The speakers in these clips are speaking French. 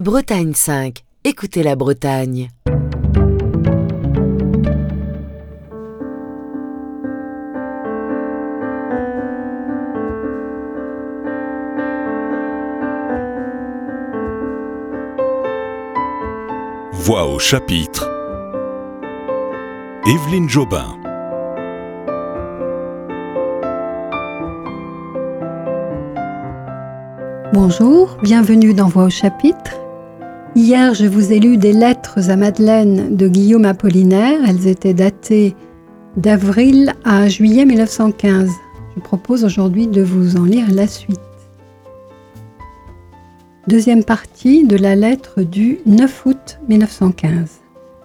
Bretagne 5. Écoutez la Bretagne. Voix au chapitre. Évelyne Jobin. Bonjour, bienvenue dans Voix au chapitre. Hier, je vous ai lu des lettres à Madeleine de Guillaume Apollinaire. Elles étaient datées d'avril à juillet 1915. Je propose aujourd'hui de vous en lire la suite. Deuxième partie de la lettre du 9 août 1915.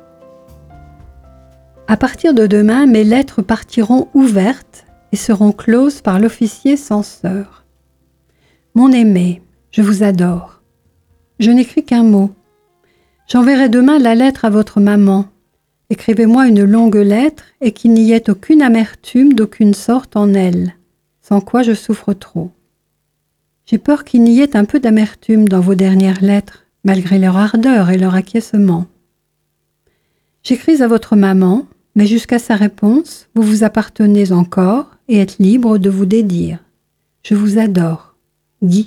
À partir de demain, mes lettres partiront ouvertes et seront closes par l'officier censeur. Mon aimé, je vous adore. Je n'écris qu'un mot. J'enverrai demain la lettre à votre maman. Écrivez-moi une longue lettre et qu'il n'y ait aucune amertume d'aucune sorte en elle, sans quoi je souffre trop. J'ai peur qu'il n'y ait un peu d'amertume dans vos dernières lettres, malgré leur ardeur et leur acquiescement. J'écris à votre maman, mais jusqu'à sa réponse, vous vous appartenez encore et êtes libre de vous dédire. Je vous adore. Guy.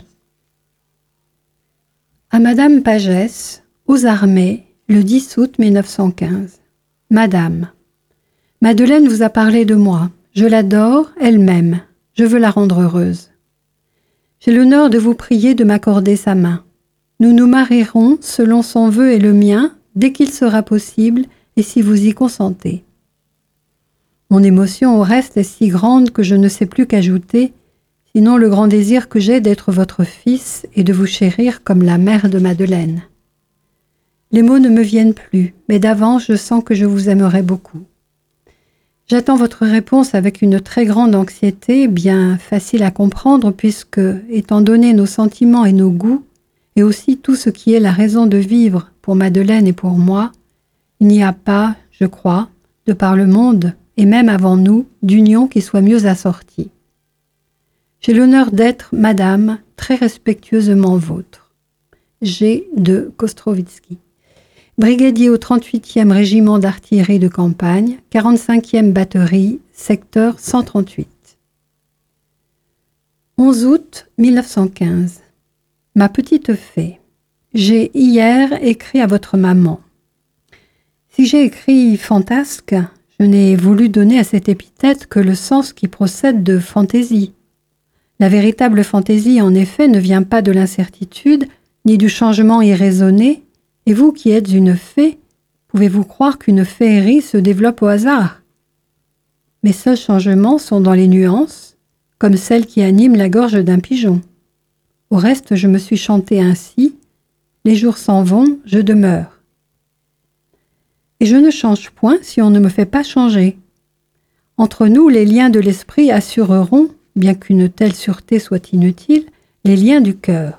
À Madame Pagès, aux Armées, le 10 août 1915. Madame, Madeleine vous a parlé de moi. Je l'adore, elle m'aime. Je veux la rendre heureuse. J'ai l'honneur de vous prier de m'accorder sa main. Nous nous marierons selon son vœu et le mien, dès qu'il sera possible et si vous y consentez. Mon émotion au reste est si grande que je ne sais plus qu'ajouter, sinon le grand désir que j'ai d'être votre fils et de vous chérir comme la mère de Madeleine. Les mots ne me viennent plus, mais d'avance je sens que je vous aimerai beaucoup. J'attends votre réponse avec une très grande anxiété, bien facile à comprendre puisque, étant donné nos sentiments et nos goûts, et aussi tout ce qui est la raison de vivre pour Madeleine et pour moi, il n'y a pas, je crois, de par le monde, et même avant nous, d'union qui soit mieux assortie. J'ai l'honneur d'être, Madame, très respectueusement vôtre. G. de Kostrovitsky. Brigadier au 38e régiment d'artillerie de campagne, 45e batterie, secteur 138. 11 août 1915. Ma petite fée, j'ai hier écrit à votre maman. Si j'ai écrit fantasque, je n'ai voulu donner à cette épithète que le sens qui procède de fantaisie. La véritable fantaisie, en effet, ne vient pas de l'incertitude, ni du changement irraisonné, et vous qui êtes une fée, pouvez-vous croire qu'une féerie se développe au hasard? Mes seuls changements sont dans les nuances, comme celles qui animent la gorge d'un pigeon. Au reste, je me suis chanté ainsi, les jours s'en vont, je demeure. Et je ne change point si on ne me fait pas changer. Entre nous, les liens de l'esprit assureront, bien qu'une telle sûreté soit inutile, les liens du cœur.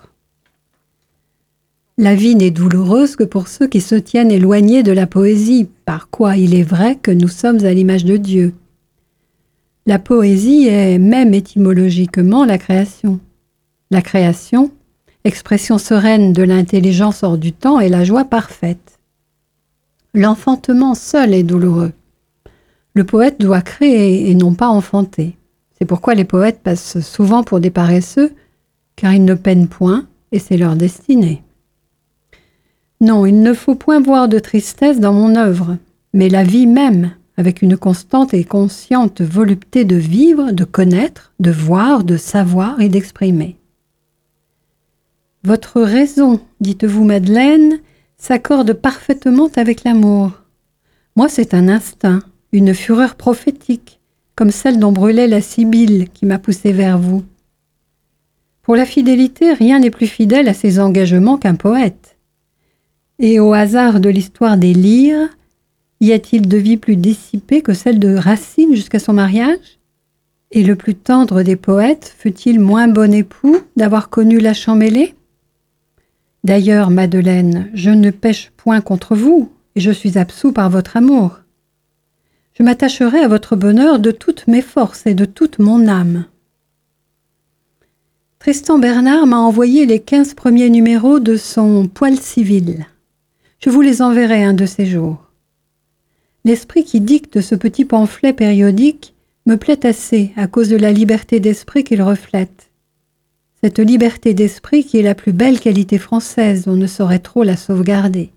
La vie n'est douloureuse que pour ceux qui se tiennent éloignés de la poésie, par quoi il est vrai que nous sommes à l'image de Dieu. La poésie est même étymologiquement la création. La création, expression sereine de l'intelligence hors du temps, est la joie parfaite. L'enfantement seul est douloureux. Le poète doit créer et non pas enfanter. C'est pourquoi les poètes passent souvent pour des paresseux, car ils ne peinent point et c'est leur destinée. Non, il ne faut point voir de tristesse dans mon œuvre, mais la vie même, avec une constante et consciente volupté de vivre, de connaître, de voir, de savoir et d'exprimer. Votre raison, dites-vous Madeleine, s'accorde parfaitement avec l'amour. Moi, c'est un instinct, une fureur prophétique, comme celle dont brûlait la Sibylle qui m'a poussé vers vous. Pour la fidélité, rien n'est plus fidèle à ses engagements qu'un poète. Et au hasard de l'histoire des lyres, y a-t-il de vie plus dissipée que celle de Racine jusqu'à son mariage? Et le plus tendre des poètes fut-il moins bon époux d'avoir connu la Champmeslé? D'ailleurs, Madeleine, je ne pêche point contre vous, et je suis absous par votre amour. Je m'attacherai à votre bonheur de toutes mes forces et de toute mon âme. Tristan Bernard m'a envoyé les 15 premiers numéros de son Poil civil. Je vous les enverrai un de ces jours. L'esprit qui dicte ce petit pamphlet périodique me plaît assez à cause de la liberté d'esprit qu'il reflète. Cette liberté d'esprit qui est la plus belle qualité française, on ne saurait trop la sauvegarder.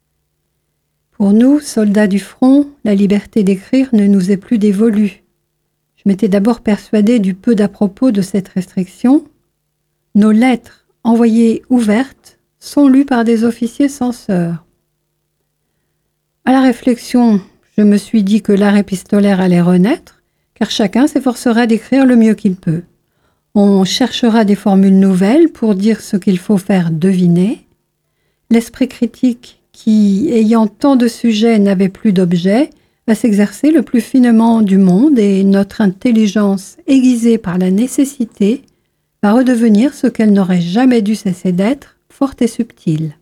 Pour nous, soldats du front, la liberté d'écrire ne nous est plus dévolue. Je m'étais d'abord persuadée du peu d'à propos de cette restriction. Nos lettres, envoyées ouvertes, sont lues par des officiers censeurs. À la réflexion, je me suis dit que l'art épistolaire allait renaître, car chacun s'efforcera d'écrire le mieux qu'il peut. On cherchera des formules nouvelles pour dire ce qu'il faut faire deviner. L'esprit critique, qui, ayant tant de sujets, n'avait plus d'objet, va s'exercer le plus finement du monde et notre intelligence, aiguisée par la nécessité, va redevenir ce qu'elle n'aurait jamais dû cesser d'être, forte et subtile.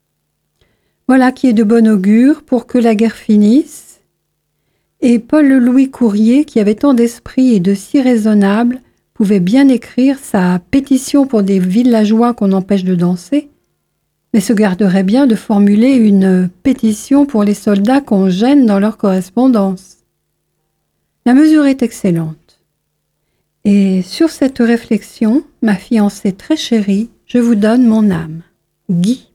Voilà qui est de bon augure pour que la guerre finisse. Et Paul-Louis Courier, qui avait tant d'esprit et de si raisonnable, pouvait bien écrire sa pétition pour des villageois qu'on empêche de danser, mais se garderait bien de formuler une pétition pour les soldats qu'on gêne dans leur correspondance. La mesure est excellente. Et sur cette réflexion, ma fiancée très chérie, je vous donne mon âme. Guy.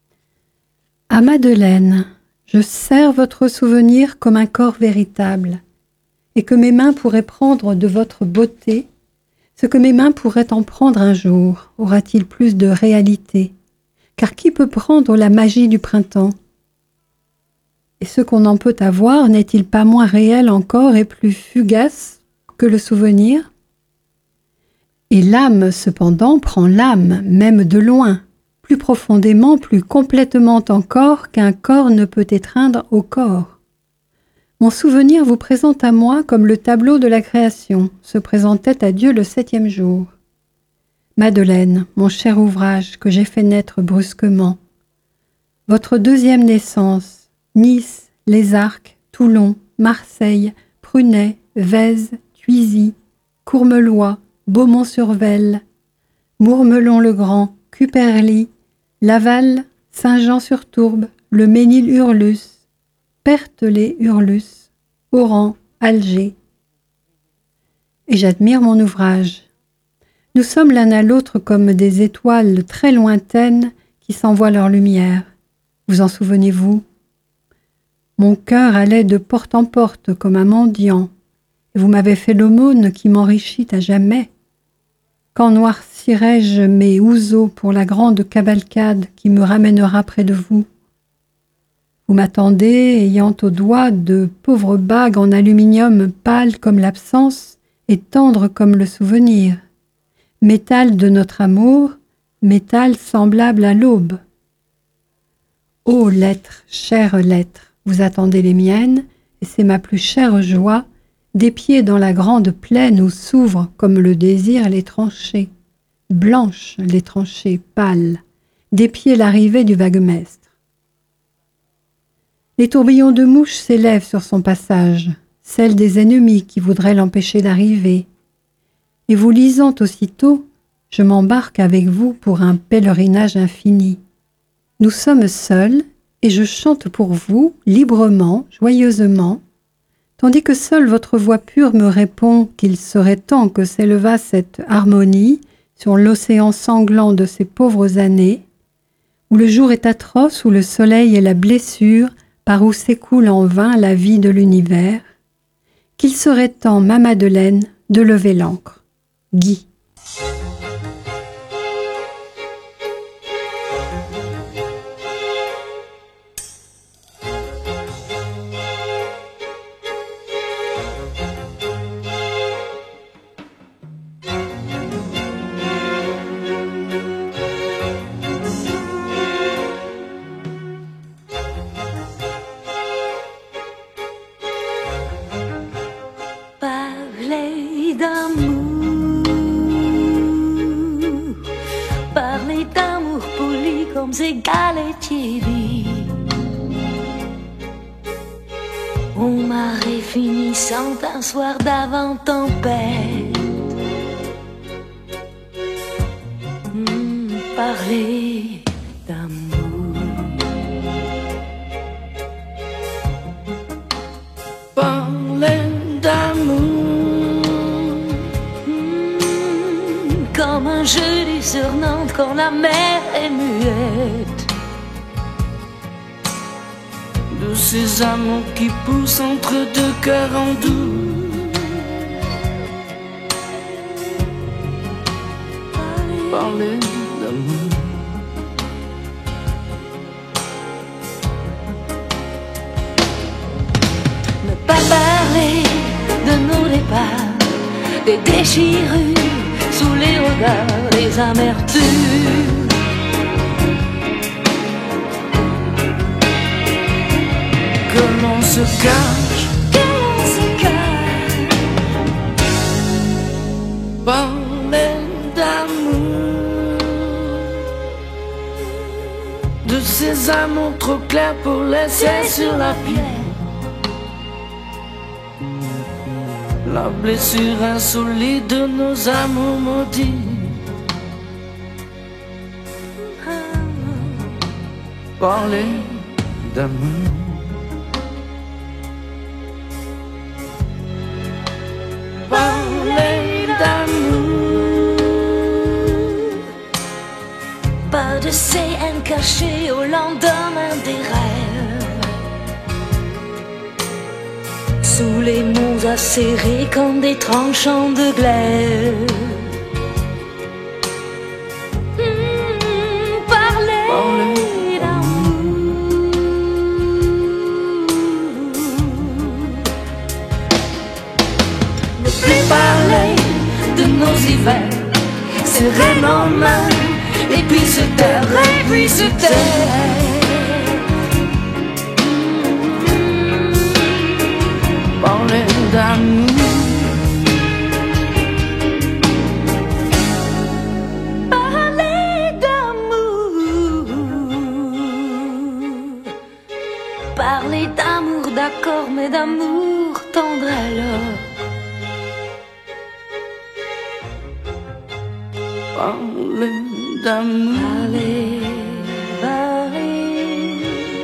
À Madeleine, je serre votre souvenir comme un corps véritable, et que mes mains pourraient prendre de votre beauté, ce que mes mains pourraient en prendre un jour, aura-t-il plus de réalité? Car qui peut prendre la magie du printemps? Et ce qu'on en peut avoir n'est-il pas moins réel encore et plus fugace que le souvenir? Et l'âme, cependant, prend l'âme, même de loin, plus profondément, plus complètement encore qu'un corps ne peut étreindre au corps. Mon souvenir vous présente à moi comme le tableau de la création se présentait à Dieu le 7e jour. Madeleine, mon cher ouvrage que j'ai fait naître brusquement. Votre deuxième naissance, Nice, Les Arcs, Toulon, Marseille, Prunay, Vèze, Thuisy, Courmeloy, Beaumont-sur-Vesle, Mourmelon-le-Grand, Cuperly, Laval, Saint-Jean-sur-Tourbe, le Ménil-Hurlus, Perthes-les-Hurlus, Oran, Alger. Et j'admire mon ouvrage. Nous sommes l'un à l'autre comme des étoiles très lointaines qui s'envoient leur lumière. Vous en souvenez-vous? Mon cœur allait de porte en porte comme un mendiant, et vous m'avez fait l'aumône qui m'enrichit à jamais. Quand noircirai-je mes ouzeaux pour la grande cavalcade qui me ramènera près de vous? Vous m'attendez, ayant au doigt de pauvres bagues en aluminium pâles comme l'absence et tendres comme le souvenir. Métal de notre amour, métal semblable à l'aube. Ô lettres, chères lettres, vous attendez les miennes, et c'est ma plus chère joie, des pieds dans la grande plaine où s'ouvrent comme le désir les tranchées, blanches les tranchées pâles, des pieds l'arrivée du vaguemestre. Les tourbillons de mouches s'élèvent sur son passage, celles des ennemis qui voudraient l'empêcher d'arriver. Et vous lisant aussitôt, je m'embarque avec vous pour un pèlerinage infini. Nous sommes seuls, et je chante pour vous, librement, joyeusement, tandis que seule votre voix pure me répond qu'il serait temps que s'élevât cette harmonie sur l'océan sanglant de ces pauvres années, où le jour est atroce, où le soleil est la blessure, par où s'écoule en vain la vie de l'univers, qu'il serait temps, ma Madeleine, de lever l'ancre. Guy. Parler d'amour, parler d'amour poli comme ces galetiers. On marée finissant un soir d'avant tempête, parler d'amour. Parler d'amour. Comme un jeudi sur Nantes quand la mer est muette. De ces amours qui poussent entre deux cœurs en doux. Parler d'amour. Ne pas parler de nos départs, des déchirures sous les regards, des amertumes. Que l'on se cache, Que l'on se cache. parler d'amour. De ces amours trop clairs pour laisser sur la pierre la blessure insolite de nos amours maudits. Parler d'amour. Parler d'amour. Pas de ces haines cachées au lendemain des rêves. Sous les mots acérés comme des tranchants de glaive. Parler d'amour. Ne plus parler de nos hivers, serrer nos mains, et puis se taire, et puis se taire. Parler d'amour. Parler d'amour. Parler d'amour, d'accord, mais d'amour tendre alors. Parler d'amour. Parler, parler,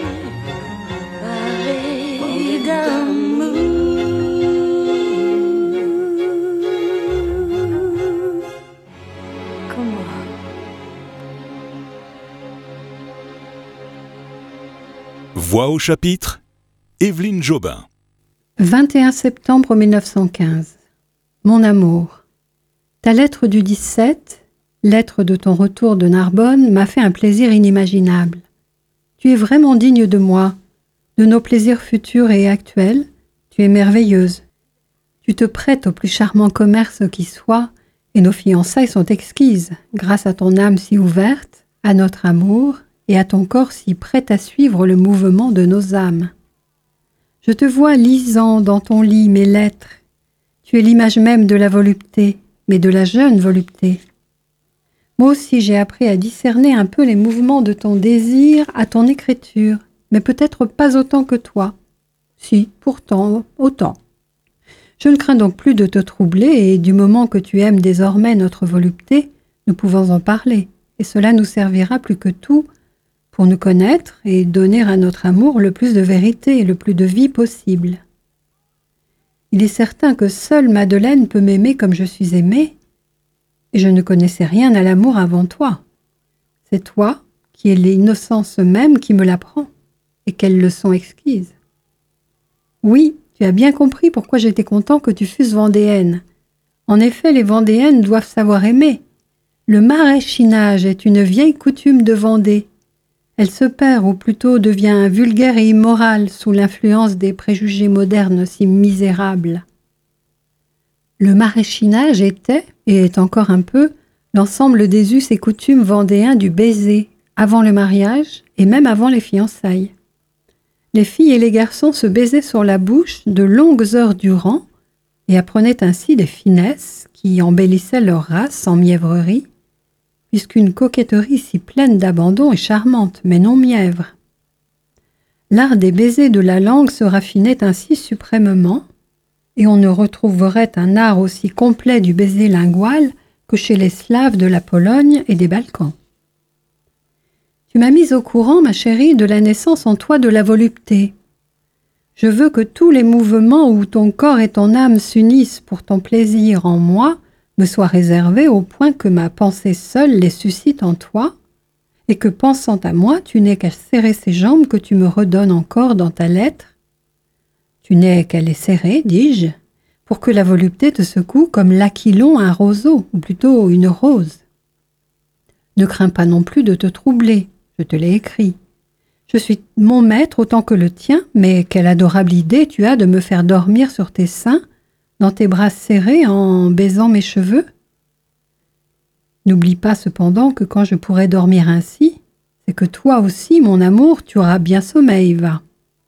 parler d'amour. Comment? Voix au chapitre, Évelyne Jobin. 21 septembre 1915. Mon amour. Ta lettre du 17, lettre de ton retour de Narbonne, m'a fait un plaisir inimaginable. Tu es vraiment digne de moi, de nos plaisirs futurs et actuels. Tu es merveilleuse. Tu te prêtes au plus charmant commerce qui soit, et nos fiançailles sont exquises, grâce à ton âme si ouverte, à notre amour, et à ton corps si prêt à suivre le mouvement de nos âmes. Je te vois lisant dans ton lit mes lettres. Tu es l'image même de la volupté, mais de la jeune volupté. Moi aussi j'ai appris à discerner un peu les mouvements de ton désir à ton écriture, mais peut-être pas autant que toi. Si, pourtant, autant. Je ne crains donc plus de te troubler, et du moment que tu aimes désormais notre volupté, nous pouvons en parler, et cela nous servira plus que tout pour nous connaître et donner à notre amour le plus de vérité et le plus de vie possible. Il est certain que seule Madeleine peut m'aimer comme je suis aimée, et je ne connaissais rien à l'amour avant toi. C'est toi qui es l'innocence même qui me l'apprend, et quelle leçon exquise. Oui, tu as bien compris pourquoi j'étais content que tu fusses vendéenne. En effet, les vendéennes doivent savoir aimer. Le maraîchinage est une vieille coutume de Vendée. Elle se perd ou plutôt devient vulgaire et immorale sous l'influence des préjugés modernes si misérables. Le maraîchinage était, et est encore un peu, l'ensemble des us et coutumes vendéens du baiser, avant le mariage et même avant les fiançailles. Les filles et les garçons se baisaient sur la bouche de longues heures durant et apprenaient ainsi des finesses qui embellissaient leur race sans mièvrerie, puisqu'une coquetterie si pleine d'abandon est charmante, mais non mièvre. L'art des baisers de la langue se raffinait ainsi suprêmement, et on ne retrouverait un art aussi complet du baiser lingual que chez les Slaves de la Pologne et des Balkans. Tu m'as mise au courant, ma chérie, de la naissance en toi de la volupté. Je veux que tous les mouvements où ton corps et ton âme s'unissent pour ton plaisir en moi me soient réservés au point que ma pensée seule les suscite en toi, et que, pensant à moi, tu n'aies qu'à serrer ces jambes que tu me redonnes encore dans ta lettre. Tu n'aies qu'à les serrer, dis-je, pour que la volupté te secoue comme l'aquilon un roseau, ou plutôt une rose. Ne crains pas non plus de te troubler, je te l'ai écrit. Je suis mon maître autant que le tien, mais quelle adorable idée tu as de me faire dormir sur tes seins, dans tes bras serrés en baisant mes cheveux. N'oublie pas cependant que quand je pourrai dormir ainsi, c'est que toi aussi, mon amour, tu auras bien sommeil, va.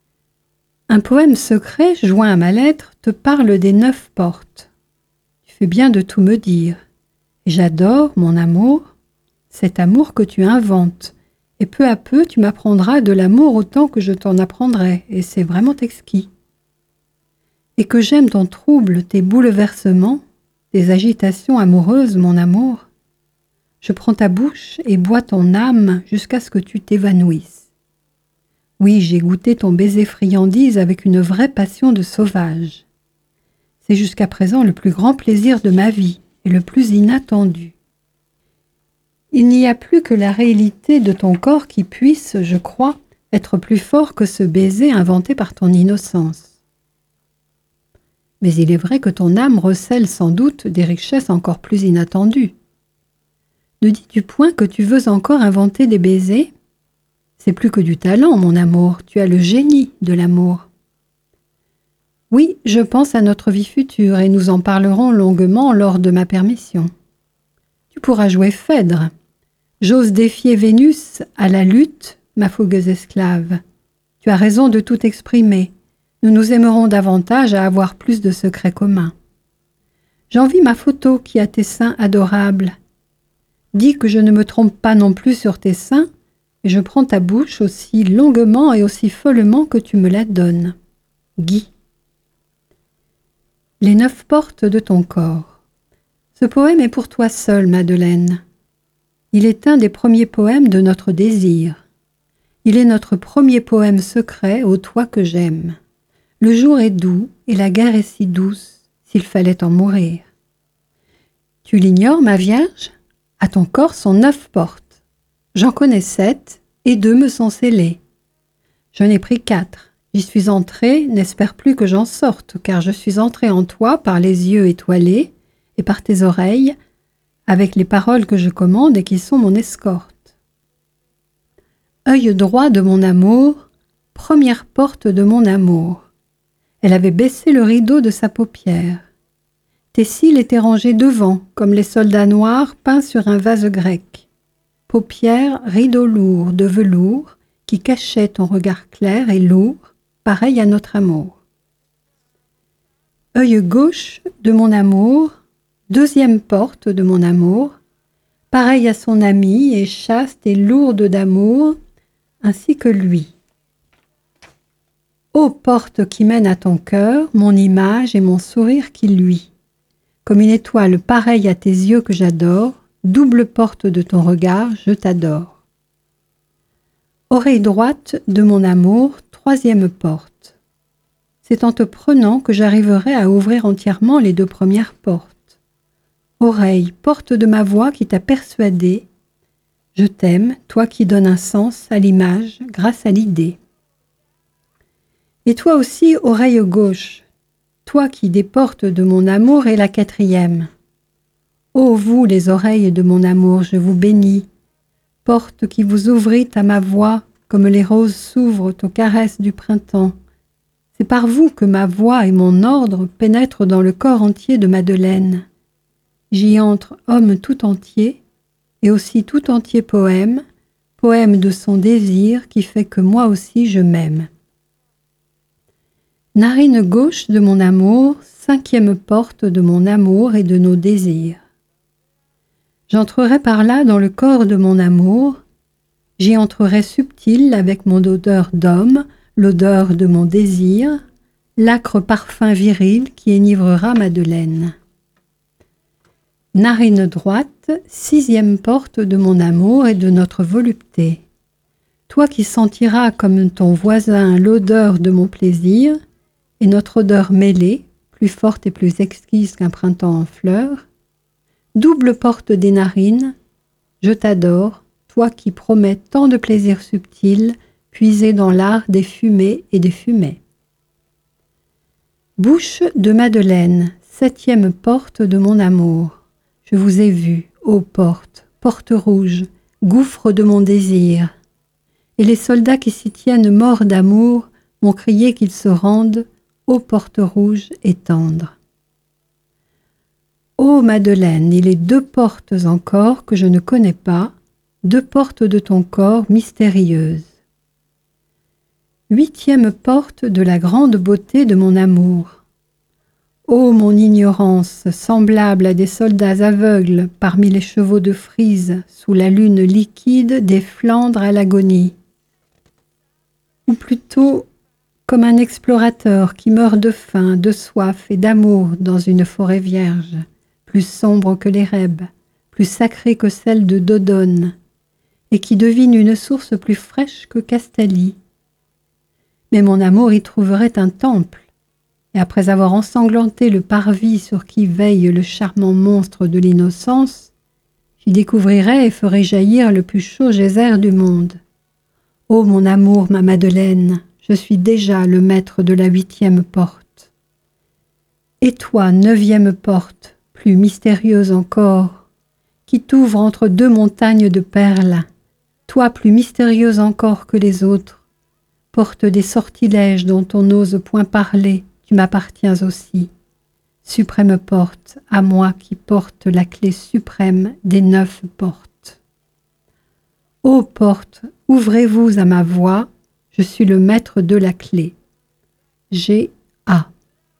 Un poème secret, joint à ma lettre, te parle des 9 portes. Tu fais bien de tout me dire. Et j'adore, mon amour, cet amour que tu inventes. Et peu à peu, tu m'apprendras de l'amour autant que je t'en apprendrai, et c'est vraiment exquis. Et que j'aime ton trouble, tes bouleversements, tes agitations amoureuses, mon amour. Je prends ta bouche et bois ton âme jusqu'à ce que tu t'évanouisses. Oui, j'ai goûté ton baiser friandise avec une vraie passion de sauvage. C'est jusqu'à présent le plus grand plaisir de ma vie et le plus inattendu. Il n'y a plus que la réalité de ton corps qui puisse, je crois, être plus fort que ce baiser inventé par ton innocence. Mais il est vrai que ton âme recèle sans doute des richesses encore plus inattendues. Ne dis-tu point que tu veux encore inventer des baisers? C'est plus que du talent, mon amour, tu as le génie de l'amour. Oui, je pense à notre vie future et nous en parlerons longuement lors de ma permission. Tu pourras jouer Phèdre. J'ose défier Vénus à la lutte, ma fougueuse esclave. Tu as raison de tout exprimer. Nous nous aimerons davantage à avoir plus de secrets communs. J'envie ma photo qui a tes seins adorables. Dis que je ne me trompe pas non plus sur tes seins, et je prends ta bouche aussi longuement et aussi follement que tu me la donnes. Guy. Les 9 portes de ton corps. Ce poème est pour toi seule, Madeleine. Il est un des premiers poèmes de notre désir. Il est notre premier poème secret au toi que j'aime. Le jour est doux et la guerre est si douce, s'il fallait en mourir. Tu l'ignores, ma vierge? À ton corps sont 9 portes. J'en connais 7 et 2 me sont scellées. Je n'ai pris 4. J'y suis entrée, n'espère plus que j'en sorte, car je suis entrée en toi par les yeux étoilés et par tes oreilles, avec les paroles que je commande et qui sont mon escorte. Œil droit de mon amour, première porte de mon amour. Elle avait baissé le rideau de sa paupière. Tes cils étaient rangés devant, comme les soldats noirs peints sur un vase grec. Paupières, rideau lourd de velours, qui cachait ton regard clair et lourd, pareil à notre amour. Œil gauche de mon amour, deuxième porte de mon amour, pareil à son amie et chaste et lourde d'amour, ainsi que lui. Ô porte qui mène à ton cœur, mon image et mon sourire qui luit. Comme une étoile pareille à tes yeux que j'adore, double porte de ton regard, je t'adore. Oreille droite de mon amour, troisième porte. C'est en te prenant que j'arriverai à ouvrir entièrement les 2 premières portes. Oreille, porte de ma voix qui t'a persuadé. Je t'aime, toi qui donnes un sens à l'image grâce à l'idée. Et toi aussi, oreille gauche, toi qui des portes de mon amour est la 4e. Ô vous, les oreilles de mon amour, je vous bénis, porte qui vous ouvrîtes à ma voix comme les roses s'ouvrent aux caresses du printemps. C'est par vous que ma voix et mon ordre pénètrent dans le corps entier de Madeleine. J'y entre homme tout entier, et aussi tout entier poème, poème de son désir qui fait que moi aussi je m'aime. Narine gauche de mon amour, 5e porte de mon amour et de nos désirs. J'entrerai par là dans le corps de mon amour, j'y entrerai subtil avec mon odeur d'homme, l'odeur de mon désir, l'âcre parfum viril qui enivrera Madeleine. Narine droite, 6e porte de mon amour et de notre volupté. toi qui sentiras comme ton voisin l'odeur de mon plaisir, et notre odeur mêlée, plus forte et plus exquise qu'un printemps en fleurs, double porte des narines, je t'adore, toi qui promets tant de plaisirs subtils, puisés dans l'art des fumées et des fumets. Bouche de Madeleine, 7e porte de mon amour. Je vous ai vu, ô porte, porte rouge, gouffre de mon désir. Et les soldats qui s'y tiennent morts d'amour m'ont crié qu'ils se rendent, ô porte rouge et tendre. Ô Madeleine, il est 2 portes encore que je ne connais pas, 2 portes de ton corps mystérieuses. 8e porte de la grande beauté de mon amour. Ô mon ignorance, semblable à des soldats aveugles parmi les chevaux de Frise, sous la lune liquide des Flandres à l'agonie. Ou plutôt comme un explorateur qui meurt de faim, de soif et d'amour dans une forêt vierge, plus sombre que les Rèbes, plus sacrée que celle de Dodone, et qui devine une source plus fraîche que Castalie. Mais mon amour y trouverait un temple, et après avoir ensanglanté le parvis sur qui veille le charmant monstre de l'innocence, j'y découvrirais et ferais jaillir le plus chaud geyser du monde. Ô mon amour, ma Madeleine, je suis déjà le maître de la 8e porte. Et toi, 9e porte, plus mystérieuse encore, qui t'ouvre entre 2 montagnes de perles, toi plus mystérieuse encore que les autres, porte des sortilèges dont on n'ose point parler, tu m'appartiens aussi. Suprême porte, à moi qui porte la clé suprême des 9 portes. Ô porte, ouvrez-vous à ma voix, je suis le maître de la clé. G.A.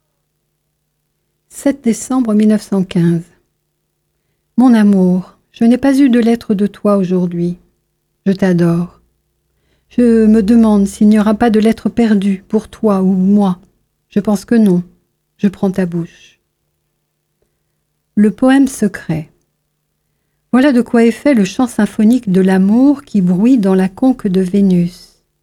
7 décembre 1915. Mon amour, je n'ai pas eu de lettre de toi aujourd'hui. Je t'adore. Je me demande s'il n'y aura pas de lettre perdue pour toi ou moi. Je pense que non. Je prends ta bouche. Le poème secret. Voilà de quoi est fait le chant symphonique de l'amour qui bruit dans la conque de Vénus.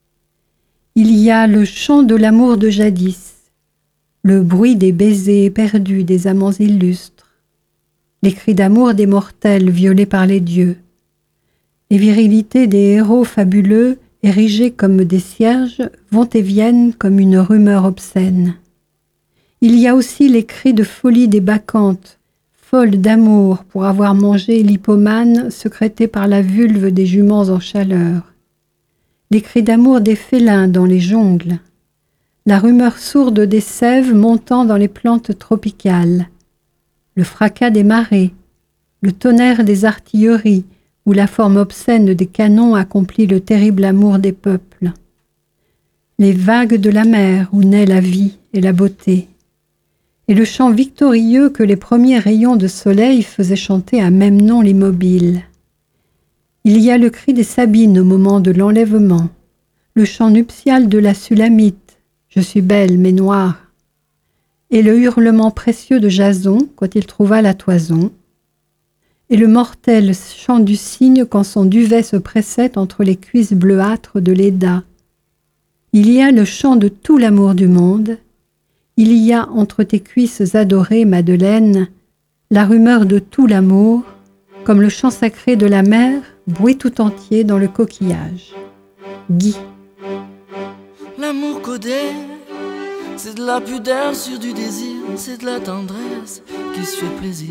Il y a le chant de l'amour de jadis, le bruit des baisers perdus des amants illustres, les cris d'amour des mortels violés par les dieux, les virilités des héros fabuleux érigés comme des cierges vont et viennent comme une rumeur obscène. Il y a aussi les cris de folie des bacchantes, folles d'amour pour avoir mangé l'hippomane secrété par la vulve des juments en chaleur, les cris d'amour des félins dans les jungles, la rumeur sourde des sèves montant dans les plantes tropicales, le fracas des marées, le tonnerre des artilleries où la forme obscène des canons accomplit le terrible amour des peuples, les vagues de la mer où naît la vie et la beauté, et le chant victorieux que les premiers rayons de soleil faisaient chanter à Memnon l'immobile. Il y a le cri des Sabines au moment de l'enlèvement, le chant nuptial de la Sulamite, je suis belle mais noire, et le hurlement précieux de Jason quand il trouva la toison, et le mortel chant du cygne quand son duvet se pressait entre les cuisses bleuâtres de Léda. Il y a le chant de tout l'amour du monde, il y a entre tes cuisses adorées, Madeleine, la rumeur de tout l'amour, comme le chant sacré de la mer, bruit tout entier dans le coquillage. Guy. L'amour codé, c'est de la pudeur sur du désir, c'est de la tendresse qui se fait plaisir.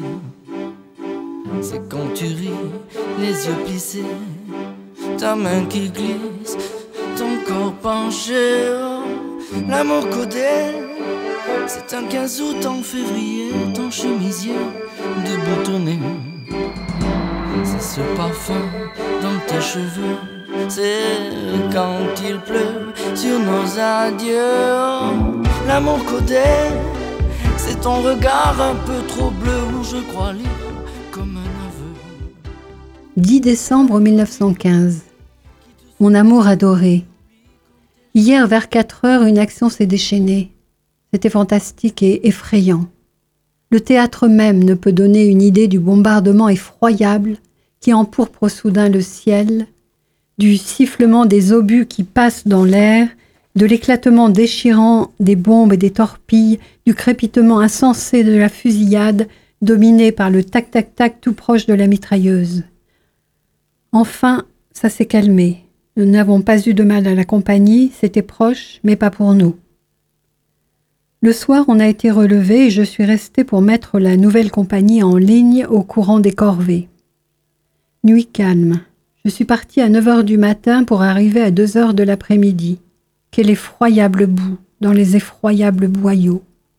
C'est quand tu ris, les yeux plissés, ta main qui glisse, ton corps penché. Oh, l'amour codé, c'est un 15 août en février, ton chemisier déboutonné. C'est ce parfum dans tes cheveux, c'est quand il pleut sur nos adieux. Oh, l'amour codé, c'est ton regard un peu trop bleu où je crois lire comme un aveu. 10 décembre 1915. Mon amour adoré. Hier vers 4 heures, une action s'est déchaînée. C'était fantastique et effrayant. Le théâtre même ne peut donner une idée du bombardement effroyable qui empourpre soudain le ciel, du sifflement des obus qui passent dans l'air, de l'éclatement déchirant des bombes et des torpilles, du crépitement insensé de la fusillade, dominé par le tac-tac-tac tout proche de la mitrailleuse. Enfin, ça s'est calmé. Nous n'avons pas eu de mal à la compagnie, c'était proche, mais pas pour nous. Le soir, on a été relevé et je suis restée pour mettre la nouvelle compagnie en ligne au courant des corvées. Nuit calme. Je suis partie à 9 heures du matin pour arriver à 2 heures de l'après-midi. Quelle effroyable boue dans les effroyables boyaux.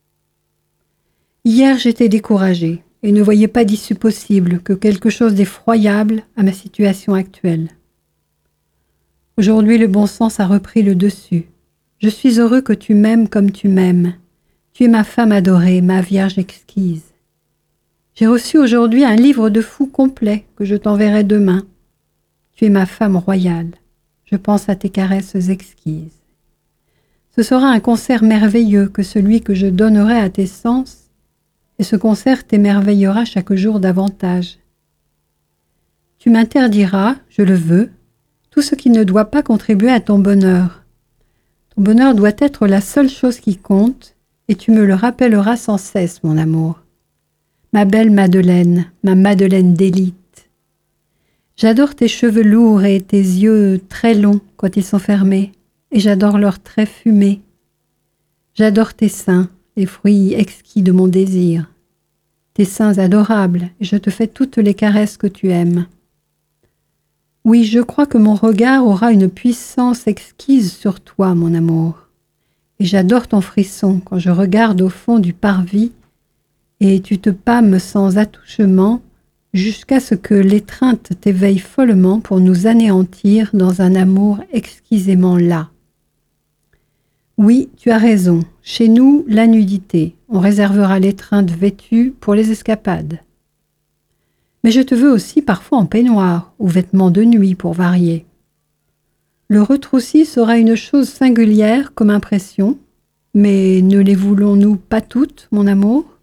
Hier, j'étais découragée et ne voyais pas d'issue possible que quelque chose d'effroyable à ma situation actuelle. Aujourd'hui, le bon sens a repris le dessus. Je suis heureux que tu m'aimes comme tu m'aimes. Tu es ma femme adorée, ma vierge exquise. J'ai reçu aujourd'hui un livre de fou complet que je t'enverrai demain. Tu es ma femme royale. Je pense à tes caresses exquises. Ce sera un concert merveilleux que celui que je donnerai à tes sens, et ce concert t'émerveillera chaque jour davantage. Tu m'interdiras, je le veux, tout ce qui ne doit pas contribuer à ton bonheur. Ton bonheur doit être la seule chose qui compte, et tu me le rappelleras sans cesse, mon amour. Ma belle Madeleine, ma Madeleine d'élite. J'adore tes cheveux lourds et tes yeux très longs quand ils sont fermés, et j'adore leurs traits fumés. J'adore tes seins, les fruits exquis de mon désir. Tes seins adorables, et je te fais toutes les caresses que tu aimes. Oui, je crois que mon regard aura une puissance exquise sur toi, mon amour. Et j'adore ton frisson quand je regarde au fond du parvis et tu te pâmes sans attouchement jusqu'à ce que l'étreinte t'éveille follement pour nous anéantir dans un amour exquisément las. Oui, tu as raison. Chez nous, la nudité. On réservera l'étreinte vêtue pour les escapades. Mais je te veux aussi parfois en peignoir ou vêtements de nuit pour varier. Le retroussi sera une chose singulière comme impression, mais ne les voulons-nous pas toutes, mon amour?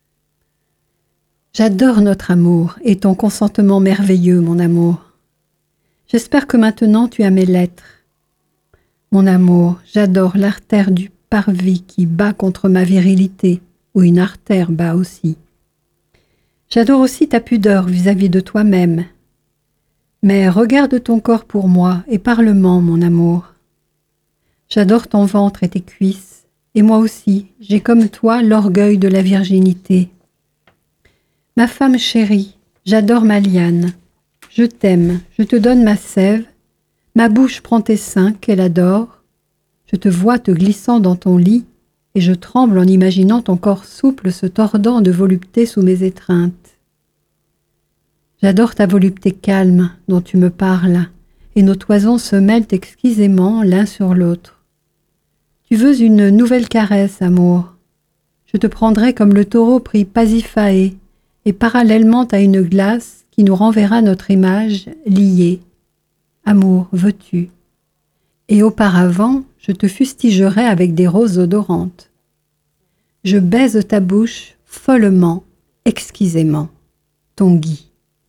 J'adore notre amour et ton consentement merveilleux, mon amour. J'espère que maintenant tu as mes lettres. Mon amour, j'adore l'artère du parvis qui bat contre ma virilité, ou une artère bat aussi. J'adore aussi ta pudeur vis-à-vis de toi-même. Mais regarde ton corps pour moi et parle-m'en, mon amour. J'adore ton ventre et tes cuisses, et moi aussi, j'ai comme toi l'orgueil de la virginité. Ma femme chérie, j'adore ma liane. Je t'aime, je te donne ma sève, ma bouche prend tes seins qu'elle adore. Je te vois te glissant dans ton lit, et je tremble en imaginant ton corps souple se tordant de volupté sous mes étreintes. J'adore ta volupté calme dont tu me parles, et nos toisons se mêlent exquisément l'un sur l'autre. Tu veux une nouvelle caresse, amour. Je te prendrai comme le taureau prit Pasiphae, et parallèlement à une glace qui nous renverra notre image liée. Amour, veux-tu? Et auparavant, je te fustigerai avec des roses odorantes. Je baise ta bouche follement, exquisément. Ton Guy.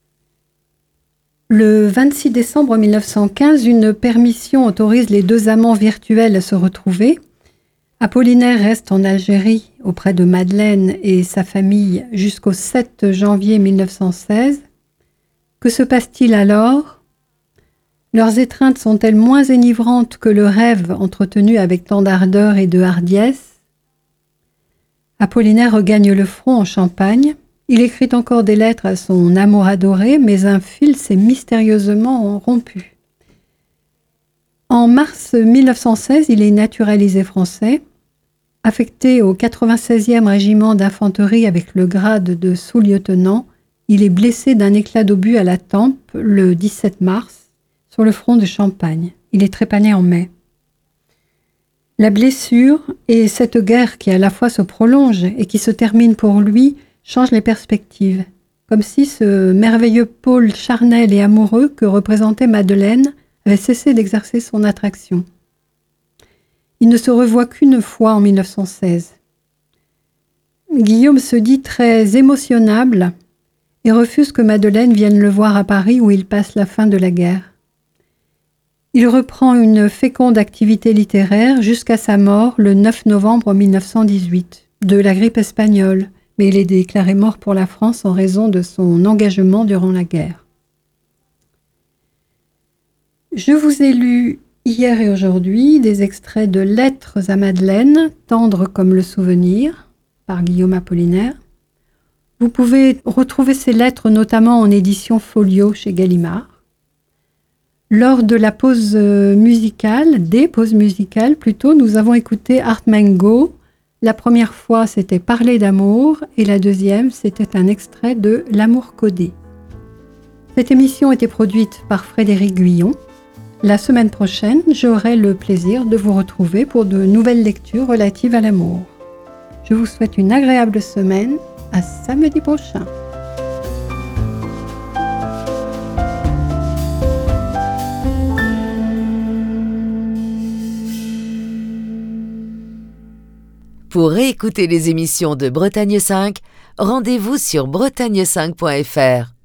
Le 26 décembre 1915, une permission autorise les deux amants virtuels à se retrouver. Apollinaire reste en Algérie auprès de Madeleine et sa famille jusqu'au 7 janvier 1916. Que se passe-t-il alors? Leurs étreintes sont-elles moins enivrantes que le rêve entretenu avec tant d'ardeur et de hardiesse? Apollinaire regagne le front en Champagne. Il écrit encore des lettres à son amour adoré, mais un fil s'est mystérieusement rompu. En mars 1916, il est naturalisé français. Affecté au 96e régiment d'infanterie avec le grade de sous-lieutenant, il est blessé d'un éclat d'obus à la tempe le 17 mars sur le front de Champagne. Il est trépané en mai. La blessure et cette guerre qui à la fois se prolonge et qui se termine pour lui change les perspectives, comme si ce merveilleux pôle charnel et amoureux que représentait Madeleine avait cessé d'exercer son attraction. Il ne se revoit qu'une fois en 1916. Guillaume se dit très émotionnable et refuse que Madeleine vienne le voir à Paris où il passe la fin de la guerre. Il reprend une féconde activité littéraire jusqu'à sa mort le 9 novembre 1918, de la grippe espagnole, mais il est déclaré mort pour la France en raison de son engagement durant la guerre. Je vous ai lu hier et aujourd'hui des extraits de Lettres à Madeleine, tendres comme le souvenir, par Guillaume Apollinaire. Vous pouvez retrouver ces lettres notamment en édition folio chez Gallimard. Lors de la pause musicale, des pauses musicales plutôt, nous avons écouté Art Mengo. La première fois, c'était Parler d'amour et la deuxième, c'était un extrait de L'amour codé. Cette émission était produite par Frédéric Guyon. La semaine prochaine, j'aurai le plaisir de vous retrouver pour de nouvelles lectures relatives à l'amour. Je vous souhaite une agréable semaine. À samedi prochain. Pour réécouter les émissions de Bretagne 5, rendez-vous sur bretagne5.fr.